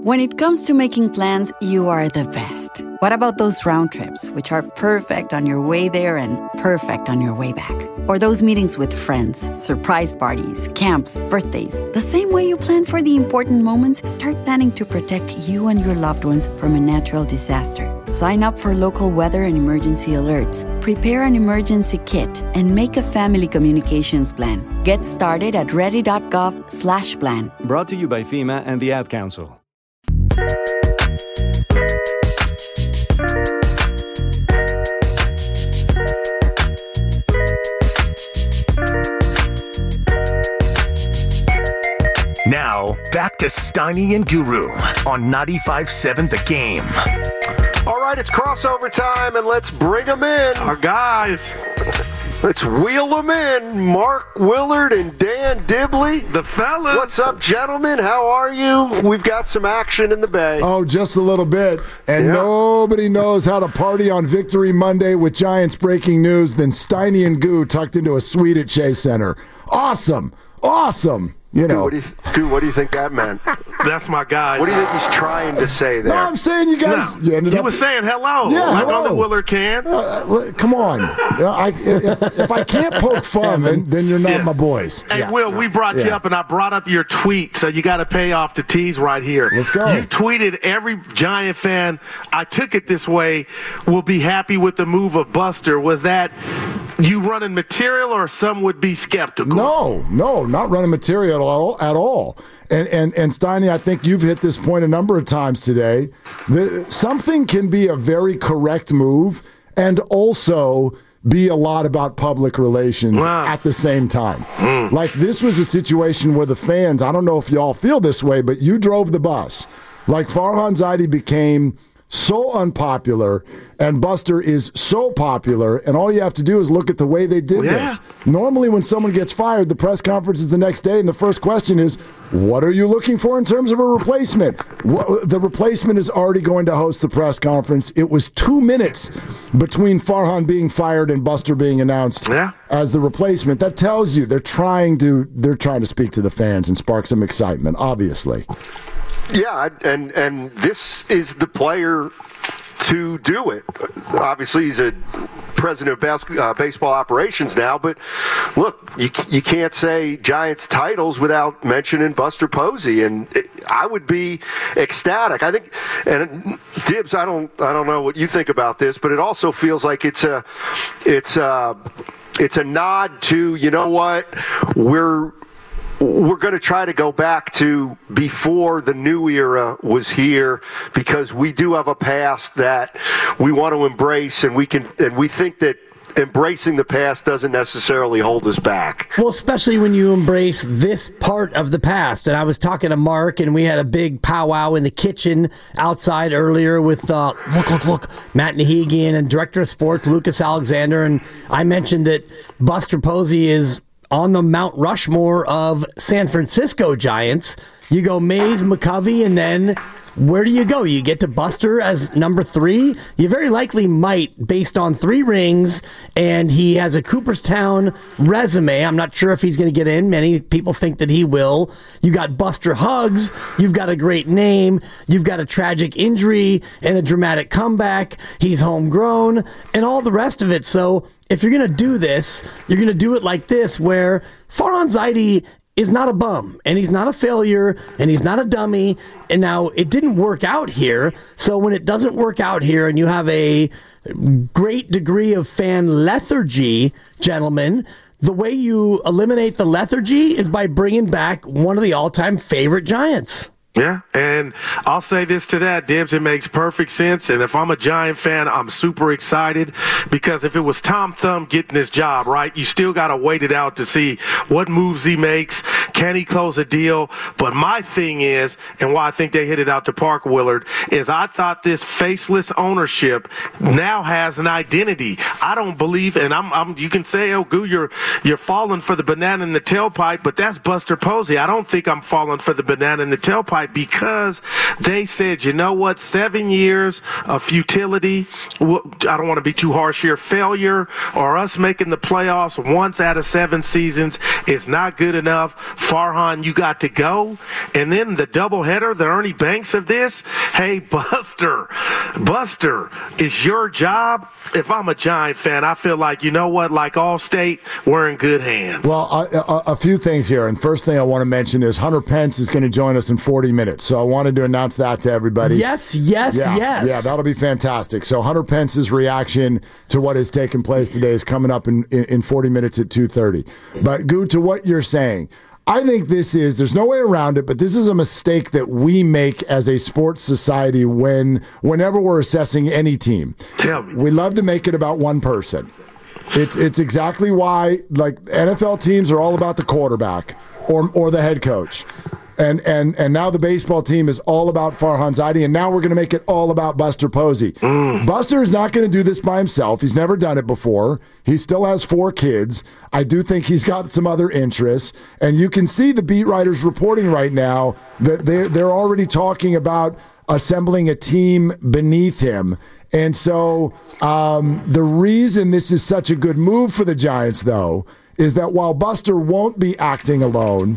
When it comes to making plans, you are the best. What about those round trips, which are perfect on your way there and perfect on your way back? Or those meetings with friends, surprise parties, camps, birthdays. The same way you plan for the important moments, start planning to protect you and your loved ones from a natural disaster. Sign up for local weather and emergency alerts. Prepare an emergency kit and make a family communications plan. Get started at ready.gov/plan. Brought to you by FEMA and the Ad Council. Now, back to Steiny and Guru on 95.7 The Game. All right, it's crossover time, and let's bring them in. Our guys. Let's wheel them in. Mark Willard and Dan Dibley. The fellas. What's up, gentlemen? How are you? We've got some action in the Bay. Oh, just a little bit. And nobody knows how to party on Victory Monday with Giants breaking news than Steiny and Goo tucked into a suite at Chase Center. Awesome. Awesome. You know. What do you think that meant? That's my guy. What do you think he's trying to say there? No, I'm saying you guys. No, he was saying hello. Yeah, like hello. Only Willard can. Come on. If I can't poke fun, then you're not my boys. Hey, Will, we brought you up, and I brought up your tweet, so you got to pay off the tease right here. Let's go. You tweeted, every Giant fan, I took it this way, will be happy with the move of Buster. Was that you running material, or some would be skeptical? No, not running material at all. And Steiny, I think you've hit this point a number of times today. Something can be a very correct move and also be a lot about public relations at the same time. Like, this was a situation where the fans, I don't know if y'all feel this way, but you drove the bus. Like, Farhan Zaidi became so unpopular, and Buster is so popular, and all you have to do is look at the way they did this. Normally when someone gets fired, the press conference is the next day, and the first question is, what are you looking for in terms of a replacement? The replacement is already going to host the press conference. It was 2 minutes between Farhan being fired and Buster being announced as the replacement. That tells you they're trying to speak to the fans and spark some excitement, obviously. Yeah, and this is the player to do it. Obviously, he's a president of baseball operations now, but look, you can't say Giants titles without mentioning Buster Posey, and I would be ecstatic. I think, and Dibs, I don't know what you think about this, but it also feels like it's a nod to, you know what, we're going to try to go back to before the new era was here, because we do have a past that we want to embrace, and we think that embracing the past doesn't necessarily hold us back. Well, especially when you embrace this part of the past. And I was talking to Mark, and we had a big powwow in the kitchen outside earlier with, look, Matt Nahigian and Director of Sports, Lucas Alexander. And I mentioned that Buster Posey is on the Mount Rushmore of San Francisco Giants. You go Mays, McCovey, and then where do you go? You get to Buster as number 3? You very likely might, based on 3 rings, and he has a Cooperstown resume. I'm not sure if he's going to get in. Many people think that he will. You got Buster Huggs. You've got a great name. You've got a tragic injury and a dramatic comeback. He's homegrown and all the rest of it. So if you're going to do this, you're going to do it like this, where Farhan Zaidi is not a bum, and he's not a failure, and he's not a dummy. And now it didn't work out here. So when it doesn't work out here and you have a great degree of fan lethargy, gentlemen, the way you eliminate the lethargy is by bringing back one of the all-time favorite Giants. Yeah, and I'll say this to that, Dibs, it makes perfect sense. And if I'm a Giant fan, I'm super excited, because if it was Tom Thumb getting this job, right, you still got to wait it out to see what moves he makes. Can he close a deal? But my thing is, and why I think they hit it out to Park, Willard, is I thought this faceless ownership now has an identity. I don't believe, and I'm you can say, oh, Goo, you're falling for the banana in the tailpipe, but that's Buster Posey. I don't think I'm falling for the banana in the tailpipe, because They said, you know what, 7 years of futility, I don't want to be too harsh here, failure, or us making the playoffs once out of 7 seasons is not good enough. Farhan, you got to go. And then the doubleheader, the Ernie Banks of this, hey, Buster, it's your job. If I'm a Giant fan, I feel like, you know what, like Allstate, we're in good hands. Well, a few things here. And first thing I want to mention is Hunter Pence is going to join us in 40 minutes. So I wanted to announce that to everybody. Yes. Yeah, that'll be fantastic. So Hunter Pence's reaction to what has taken place today is coming up in 40 minutes at 2:30. But, Goo, to what you're saying, I think there's no way around it, but this is a mistake that we make as a sports society whenever we're assessing any team. Tell me. We love to make it about one person. It's exactly why, like, NFL teams are all about the quarterback or the head coach. And now the baseball team is all about Farhan Zaidi, and now we're going to make it all about Buster Posey. Buster is not going to do this by himself. He's never done it before. He still has 4 kids. I do think he's got some other interests, and you can see the beat writers reporting right now that they're already talking about assembling a team beneath him. And so the reason this is such a good move for the Giants, though, is that while Buster won't be acting alone,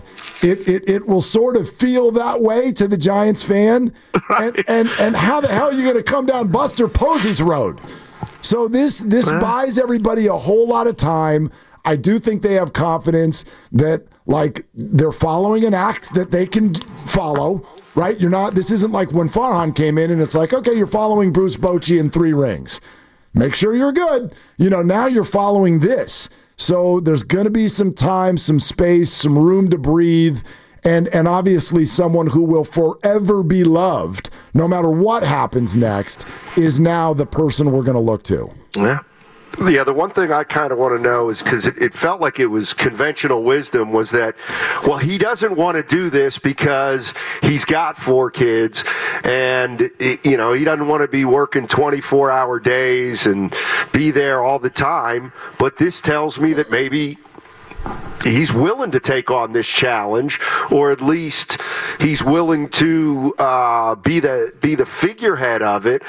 it will sort of feel that way to the Giants fan. Right. And how the hell are you going to come down Buster Posey's road? So this buys everybody a whole lot of time. I do think they have confidence that, like, they're following an act that they can follow. Right? This isn't like when Farhan came in and it's like, okay, you're following Bruce Bochy in 3 rings. Make sure you're good. Now you're following this. So there's going to be some time, some space, some room to breathe, and obviously someone who will forever be loved, no matter what happens next, is now the person we're going to look to. Yeah. Yeah, the one thing I kind of want to know is, because it felt like it was conventional wisdom, was that, well, he doesn't want to do this because he's got 4 kids and, he doesn't want to be working 24-hour days and be there all the time. But this tells me that maybe he's willing to take on this challenge, or at least he's willing to be the figurehead of it.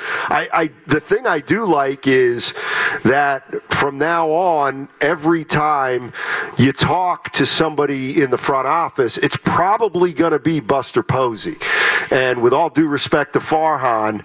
The thing I do like is that from now on, every time you talk to somebody in the front office, it's probably going to be Buster Posey. And with all due respect to Farhan,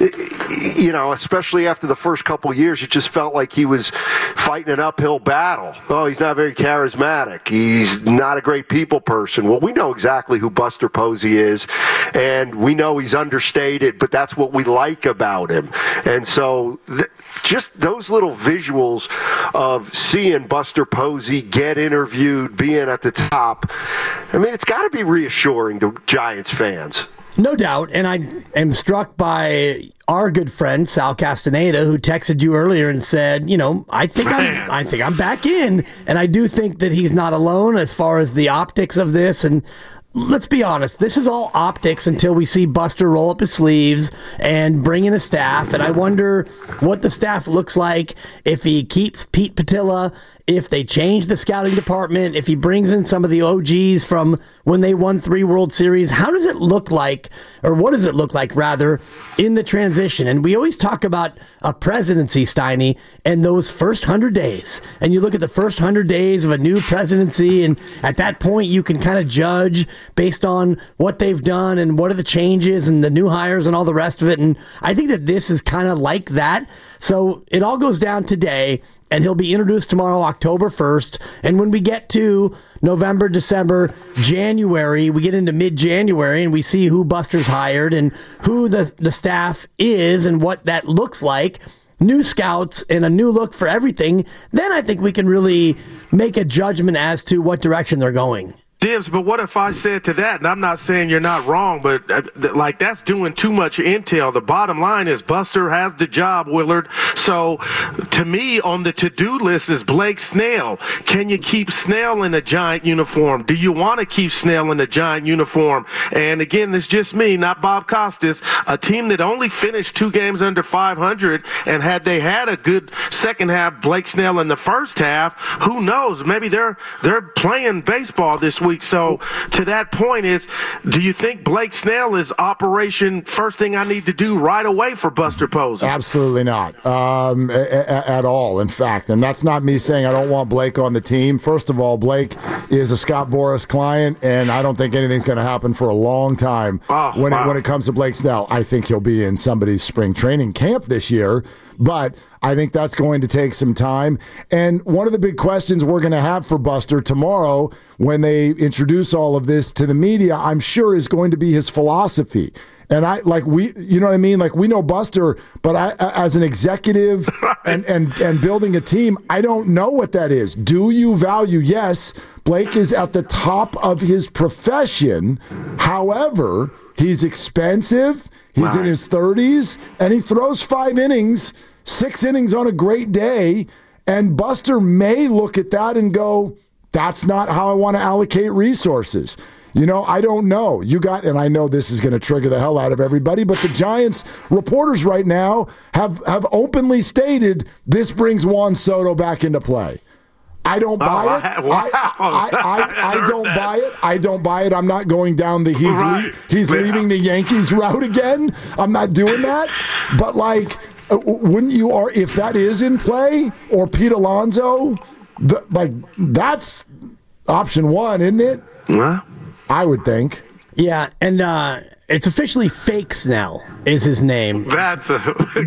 especially after the first couple of years, it just felt like he was fighting an uphill battle. Oh, he's not very charismatic. He's not a great people person. Well, we know exactly who Buster Posey is, and we know he's understated, but that's what we like about him. And so just those little visuals of seeing Buster Posey get interviewed, being at the top, I mean, it's got to be reassuring to Giants fans. No doubt, and I am struck by our good friend Sal Castaneda, who texted you earlier and said, I think I'm back in, and I do think that he's not alone as far as the optics of this. And let's be honest, this is all optics until we see Buster roll up his sleeves and bring in a staff. And I wonder what the staff looks like if he keeps Pete Patilla, if they change the scouting department, if he brings in some of the OGs from when they won 3 World Series. How does it look like, or what does it look like, rather, in the transition? And we always talk about a presidency, Steiny, and those first 100 days. And you look at the first 100 days of a new presidency, and at that point you can kind of judge based on what they've done and what are the changes and the new hires and all the rest of it. And I think that this is kind of like that. So it all goes down today, and he'll be introduced tomorrow, October 1st. And when we get to November, December, January, we get into mid-January, and we see who Buster's hired and who the staff is and what that looks like, new scouts and a new look for everything, then I think we can really make a judgment as to what direction they're going. Dibs, but what if I said to that, and I'm not saying you're not wrong, but that's doing too much intel. The bottom line is Buster has the job, Willard. So to me, on the to-do list is Blake Snell. Can you keep Snell in a Giant uniform? Do you want to keep Snell in a Giant uniform? And again, this is just me, not Bob Costas, a team that only finished 2 games under 500, and had they had a good second half, Blake Snell in the first half, who knows? Maybe they're playing baseball this week. week. So to that point is, do you think Blake Snell is operation first thing I need to do right away for Buster Posey? Absolutely not, at all, in fact. And that's not me saying I don't want Blake on the team. First of all, Blake is a Scott Boras client, and I don't think anything's going to happen for a long time when it comes to Blake Snell. I think he'll be in somebody's spring training camp this year, but I think that's going to take some time. And one of the big questions we're going to have for Buster tomorrow when they introduce all of this to the media, I'm sure, is going to be his philosophy. And you know what I mean? Like, we know Buster, but as an executive and building a team, I don't know what that is. Do you value? Yes, Blake is at the top of his profession. However, he's expensive. He's in his 30s, and he throws 5 innings, 6 innings on a great day. And Buster may look at that and go, that's not how I want to allocate resources. You know, I don't know. And I know this is going to trigger the hell out of everybody, but the Giants reporters right now have openly stated this brings Juan Soto back into play. I don't buy it. I don't buy it. I don't buy it. I'm not going down the he's leaving the Yankees route again. I'm not doing that. But, like, wouldn't you, or if that is in play, or Pete Alonso, that's option one, isn't it? What? I would think. Yeah, and it's officially Fake Snell is his name. That's he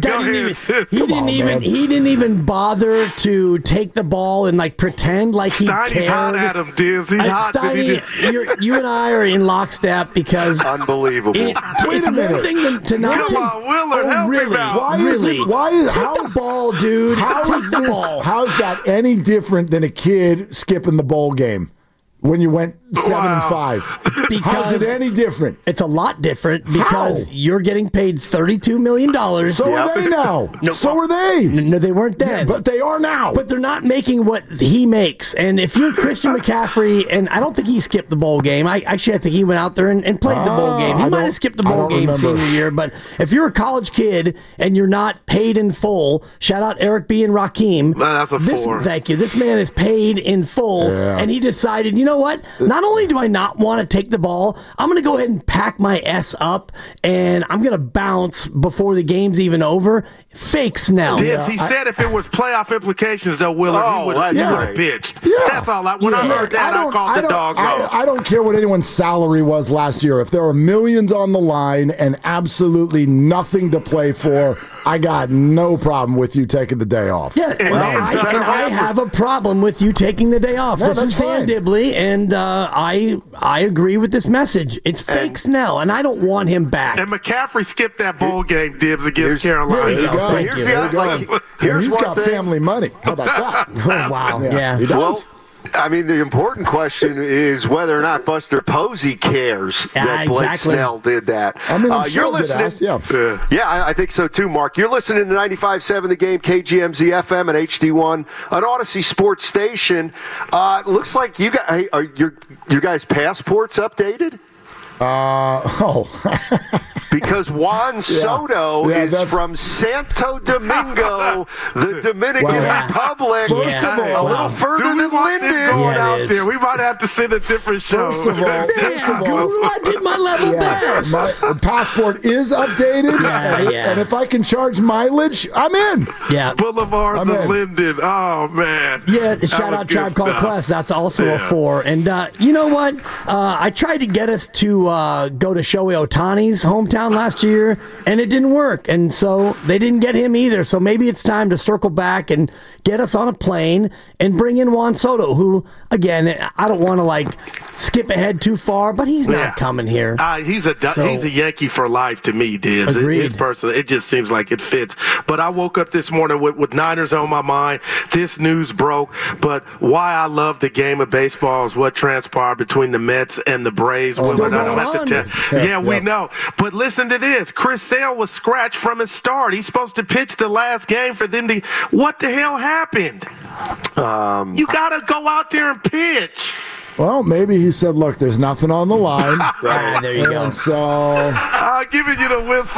didn't even bother to take the ball and pretend like he cared. Steiny's hot at him, Dibs. He's hot. Steiny, you and I are in lockstep because unbelievable. It's one thing to not Come on, Willard, help me out. Take the ball, dude. Take the ball. How's that any different than a kid skipping the bowl game when you went 7-5? Because how's it any different? It's a lot different because you're getting paid $32 million. So are they now. So are they. No, they weren't then. Yeah, but they are now. But they're not making what he makes. And if you're Christian McCaffrey, and I don't think he skipped the bowl game. I think he went out there and played the bowl game. He might have skipped the bowl game senior year. But if you're a college kid and you're not paid in full, shout out Eric B. and Raheem. That's a 4. Thank you. This man is paid in full. Yeah. And he decided, you know what? Not only do I not want to take the ball, I'm going to go ahead and pack my S up, and I'm going to bounce before the game's even over. Fake Snell. Dibs, he said if it was playoff implications, though, Willard, he would have bitched. Yeah. That's all. When I heard that, I called the dogs off. I don't care what anyone's salary was last year. If there were millions on the line and absolutely nothing to play for, I got no problem with you taking the day off. Yeah, and I have a problem with you taking the day off. This is Dan Dibley, and I agree with this message. It's Fake Snell, and I don't want him back. And McCaffrey skipped that bowl game, Dibs, against Carolina. There you go. He's got family money. How about that? Oh, wow. Yeah. He does. Well, I mean, the important question is whether or not Buster Posey cares that Blake Snell did that. I mean, I'm sure you're listening. I think so too, Mark. You're listening to 95.7 The Game, KGMZ FM and HD1, an Odyssey sports station. Looks like you got are your guys' passports updated? Because Juan Soto is from Santo Domingo, the Dominican Republic. First of all, a little further than Linden. Going out there. We might have to send a different show. First of all, I did my level best. My passport is updated, and if I can charge mileage, I'm in. Yeah, Boulevards of Linden. Oh man. Yeah, shout out Tribe Called Quest. That's also a 4. And you know what? I tried to get us to go to Shohei Ohtani's hometown last year, and it didn't work. And so they didn't get him either. So maybe it's time to circle back and get us on a plane and bring in Juan Soto, who, again, I don't want to skip ahead too far, but he's not coming here. He's a Yankee for life to me, Dibs. His person, it just seems like it fits. But I woke up this morning with Niners on my mind. This news broke, but why I love the game of baseball is what transpired between the Mets and the Braves. I don't have to tell. We know. But listen to this. Chris Sale was scratched from his start. He's supposed to pitch the last game for them to. What the hell happened? You got to go out there and pitch. Well, maybe he said, look, there's nothing on the line. There you go. And so I'm giving you the whistle.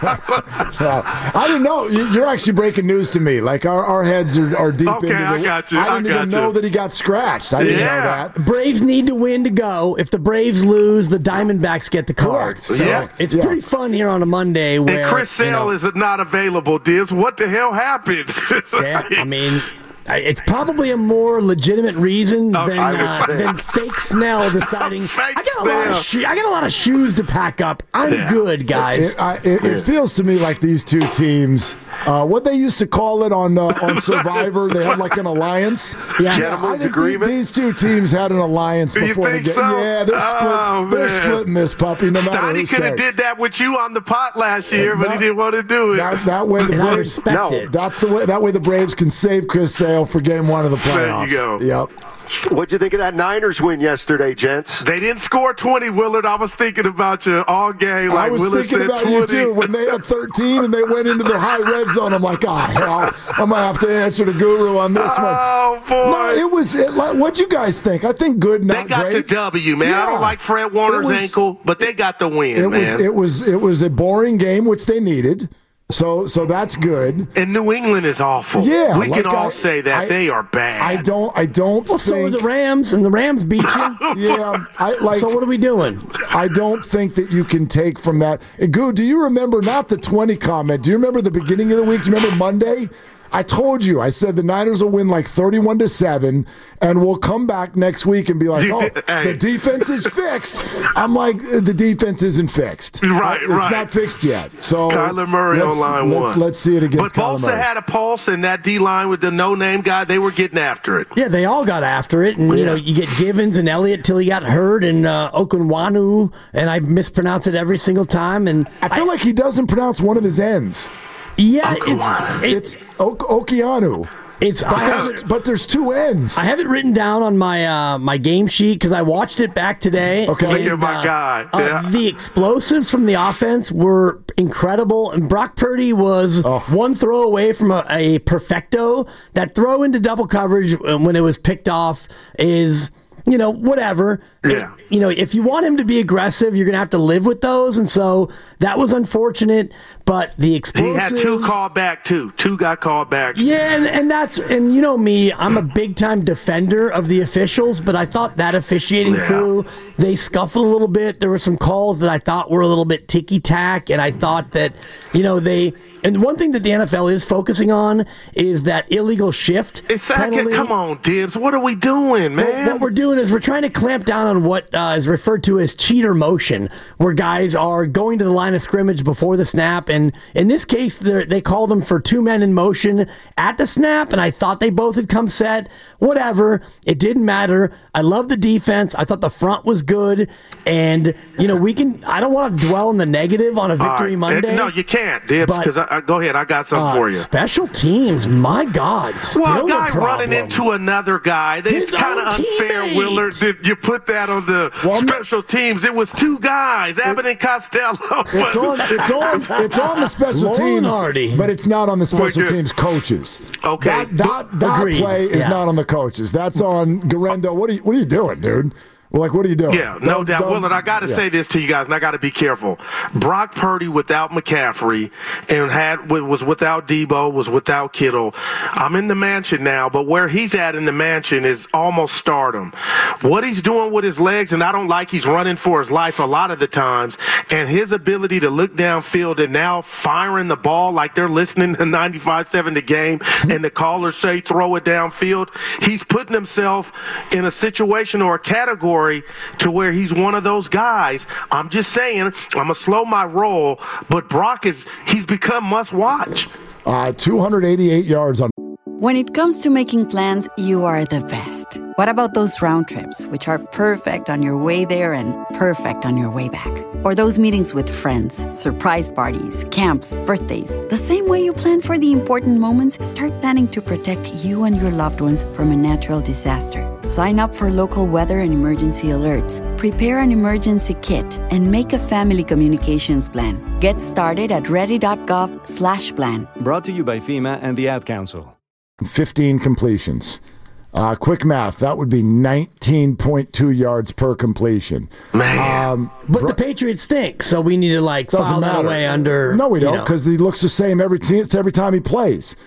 so, I didn't know. You're actually breaking news to me. Like, our heads are deep into the... I got you. I didn't even know that he got scratched. I didn't know that. Braves need to win to go. If the Braves lose, the Diamondbacks get the card. Correct. So it's pretty fun here on a Monday. Where, and Chris Sale is not available, Dibs. What the hell happened? Yeah, I mean... It's probably a more legitimate reason than fake Snell deciding I got a lot of shoes to pack up. I'm good, guys. It feels to me like these two teams, what they used to call it on Survivor, they had like an alliance. Gentlemen's agreement. These two teams had an alliance before you think so? Yeah, they're splitting this puppy. No matter Steiny could have did that with you on the pot last year, but he didn't want to do it. That way the Braves. That's the way. That way the Braves can save Chris Sale for Game 1 of the playoffs. There you go. Yep. What'd you think of that Niners win yesterday, gents? They didn't score 20, Willard. I was thinking about you all game. Like I was Willard thinking about 20. You, too. When they had 13 and they went into the high red zone, I'm like, hell, I'm going to have to answer the guru on this one. Oh, boy. No, what'd you guys think? I think good, not great. They got the W, man. I don't like Fred Warner's ankle, but they got the win, man. It was a boring game, which they needed. So that's good. And New England is awful. Yeah, we can all say that they are bad. I don't. Well, think, so are the Rams, and the Rams beat you. Yeah, So what are we doing? I don't think that you can take from that. And Goo, do you remember not the 20 comment? Do you remember the beginning of the week? Do you remember Monday? I told you. I said the Niners will win like 31-7, and we'll come back next week and be like, the defense is fixed. I'm like, the defense isn't fixed. Right. It's not fixed yet. So Kyler Murray on line one. Let's see it against Kyler Murray. But Bosa had a pulse, and that D-line with the no-name guy, they were getting after it. Yeah, they all got after it. And, you get Givens and Elliott till he got hurt, and Okunwanu, and I mispronounce it every single time. And I feel like he doesn't pronounce one of his N's. Yeah, it's Okeanu. But there's two N's. I have it written down on my game sheet because I watched it back today. Okay, look at my guy. The explosives from the offense were incredible, and Brock Purdy was one throw away from a perfecto. That throw into double coverage when it was picked off is, whatever. Yeah. If you want him to be aggressive, you're going to have to live with those. And so that was unfortunate. But the explosives... He had two called back, too. Two got called back. Yeah, and you know me, I'm a big-time defender of the officials, but I thought that officiating crew, they scuffled a little bit. There were some calls that I thought were a little bit ticky-tack, and I thought that, they... And one thing that the NFL is focusing on is that illegal shift penalty. Come on, Dibs. What are we doing, man? Well, what we're doing is we're trying to clamp down on what is referred to as cheater motion, where guys are going to the line of scrimmage before the snap. And in this case, they called them for two men in motion at the snap, and I thought they both had come set. Whatever. It didn't matter. I love the defense. I thought the front was good. And, I don't want to dwell on the negative on a Victory Monday. No, you can't, Dibs, because go ahead. I got something for you. Special teams, my God. Well, a guy running into another guy. It's kind of unfair, Willard, that you put that on the special teams. It was two guys, Abbott and Costello. It's on the special teams, but it's not on the special teams coaches. Okay. That play is not on the coaches. That's on Garendo. What are you doing, dude? Well, what are you doing? Yeah, no doubt. Willard, I got to say this to you guys, and I got to be careful. Brock Purdy without McCaffrey and was without Debo, was without Kittle. I'm in the mansion now, but where he's at in the mansion is almost stardom. What he's doing with his legs, and I don't like he's running for his life a lot of the times, and his ability to look downfield and now firing the ball like they're listening to 95.7 The Game, and the callers say throw it downfield. He's putting himself in a situation or a category to where he's one of those guys. I'm just saying, I'm going to slow my roll, but he's become must watch. 288 yards on. When it comes to making plans, you are the best. What about those round trips, which are perfect on your way there and perfect on your way back? Or those meetings with friends, surprise parties, camps, birthdays. The same way you plan for the important moments, start planning to protect you and your loved ones from a natural disaster. Sign up for local weather and emergency alerts. Prepare an emergency kit and make a family communications plan. Get started at ready.gov/plan. Brought to you by FEMA and the Ad Council. 15 completions. Quick math, that would be 19.2 yards per completion. Man. But the Patriots stink, so we need to file that away under. No, we don't, because he looks the same every time he plays.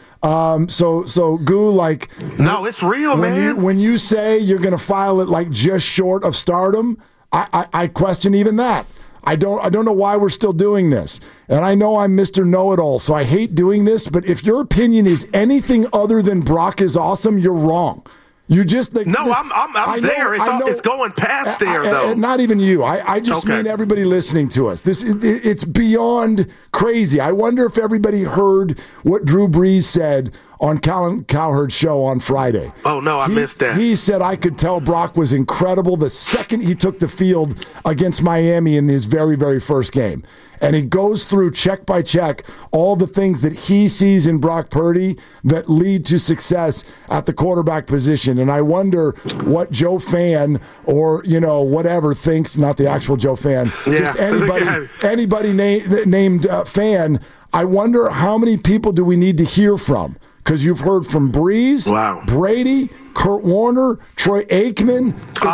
So Goo, no, it's real, man. When you say you're going to file it just short of stardom, I question even that. I don't know why we're still doing this. And I know I'm Mr. Know-It-All, so I hate doing this, but if your opinion is anything other than Brock is awesome, you're wrong. You just I'm there. It's going past there, though. Not even you. I just mean everybody listening to us. It's beyond crazy. I wonder if everybody heard what Drew Brees said on Colin Cowherd's show on Friday. Oh, no, I missed that. He said, I could tell Brock was incredible the second he took the field against Miami in his very, very first game. And he goes through check by check all the things that he sees in Brock Purdy that lead to success at the quarterback position. And I wonder what Joe Fan or, whatever thinks, not the actual Joe Fan, just anybody named Fan. I wonder how many people do we need to hear from? Because you've heard from Brees, Brady, Kurt Warner, Troy Aikman,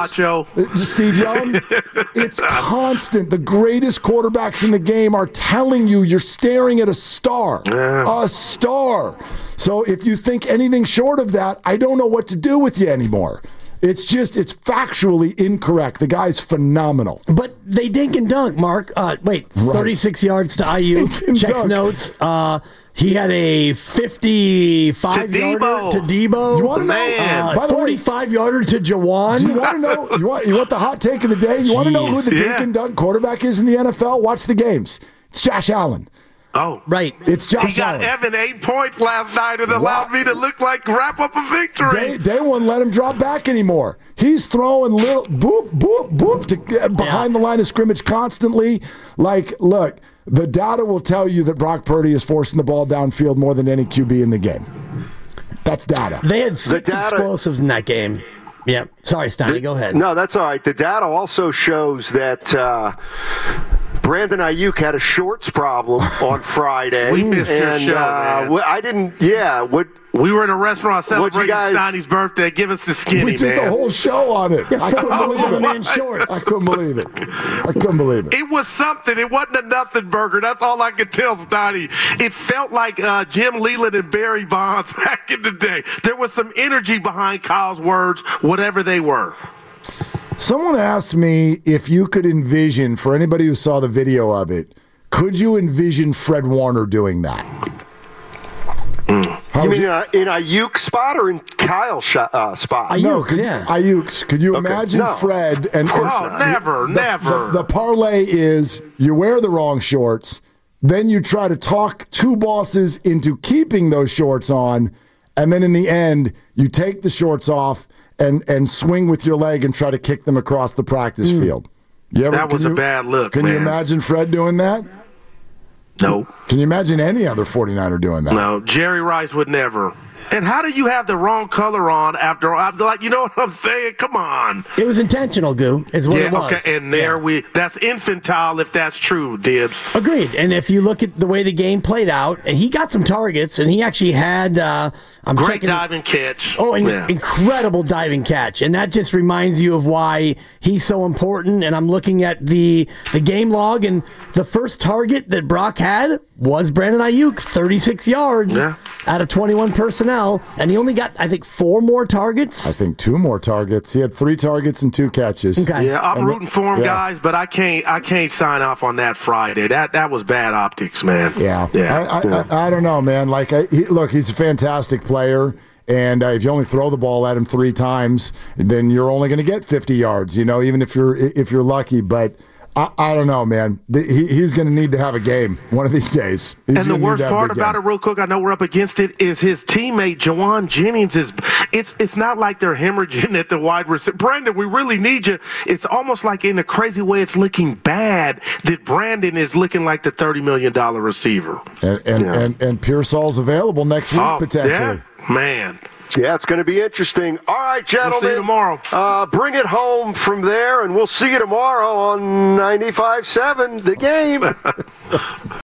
Steve Young. It's constant. The greatest quarterbacks in the game are telling you you're staring at a star. A star. So if you think anything short of that, I don't know what to do with you anymore. It's factually incorrect. The guy's phenomenal. But they dink and dunk, Mark. 36 yards to Ayuk. Checks notes. He had a 55-yarder to Debo. You want to know? 45-yarder to Jawan. Do you want to know? You want the hot take of the day? You want to know who the dink and dunk quarterback is in the NFL? Watch the games. It's Josh Allen. Oh, right. It's Josh Allen. He got Evan 8 points last night and allowed me to wrap up a victory. They won't let him drop back anymore. He's throwing little boop, boop, boop behind the line of scrimmage constantly. Look, the data will tell you that Brock Purdy is forcing the ball downfield more than any QB in the game. That's data. They had 6 explosives in that game. Yeah. Sorry, Steiny, go ahead. No, that's all right. The data also shows that Brandon Ayuk had a shorts problem on Friday. We missed your show, man. I didn't. Yeah. We were in a restaurant celebrating Steiny's birthday. Give us the skinny, man. We did the whole show on it. I couldn't believe it. I couldn't believe it. It was something. It wasn't a nothing burger. That's all I could tell Steiny. It felt like Jim Leland and Barry Bonds back in the day. There was some energy behind Kyle's words, whatever they were. Someone asked me if you could envision, for anybody who saw the video of it, could you envision Fred Warner doing that? You mean in Ayuk's spot or in Kyle's spot? Ayuk's. Could you imagine Fred? Never. The parlay is you wear the wrong shorts, then you try to talk two bosses into keeping those shorts on, and then in the end, you take the shorts off and swing with your leg and try to kick them across the practice field. That was a bad look, Can you imagine Fred doing that? No. Can you imagine any other 49er doing that? No, Jerry Rice would never. And how do you have the wrong color on after, you know what I'm saying? Come on. It was intentional, Goo, is what it was. Okay, and that's infantile if that's true, Dibs. Agreed. And if you look at the way the game played out, and he got some targets, and he actually had great diving catch. Oh, incredible diving catch. And that just reminds you of why he's so important. And I'm looking at the game log, and the first target that Brock had was Brandon Ayuk, 36 yards out of 21 personnel. And he only got, I think, 4 more targets. I think 2 more targets. He had 3 targets and 2 catches. Okay. Yeah, I'm rooting for him, guys, but I can't sign off on that Friday. That was bad optics, man. Yeah. I don't know, man. Look, he's a fantastic player. And if you only throw the ball at him 3 times, then you're only going to get 50 yards, even if you're lucky. But I don't know, man. He's going to need to have a game one of these days. And the worst part about it, real quick, I know we're up against it, is his teammate, Jawan Jennings. It's not like they're hemorrhaging at the wide receiver. Brandon, we really need you. It's almost like in a crazy way it's looking bad that Brandon is looking like the $30 million receiver. And Pearsall's available next week, potentially. Yeah, man. Yeah, it's going to be interesting. All right, gentlemen. We'll see you tomorrow. Bring it home from there, and we'll see you tomorrow on 95.7 The Game.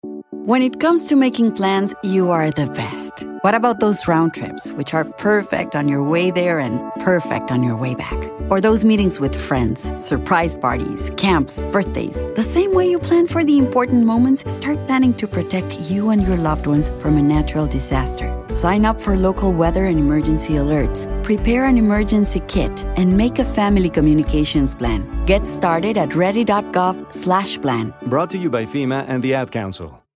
When it comes to making plans, you are the best. What about those round trips, which are perfect on your way there and perfect on your way back? Or those meetings with friends, surprise parties, camps, birthdays? The same way you plan for the important moments, start planning to protect you and your loved ones from a natural disaster. Sign up for local weather and emergency alerts. Prepare an emergency kit and make a family communications plan. Get started at ready.gov/plan. Brought to you by FEMA and the Ad Council.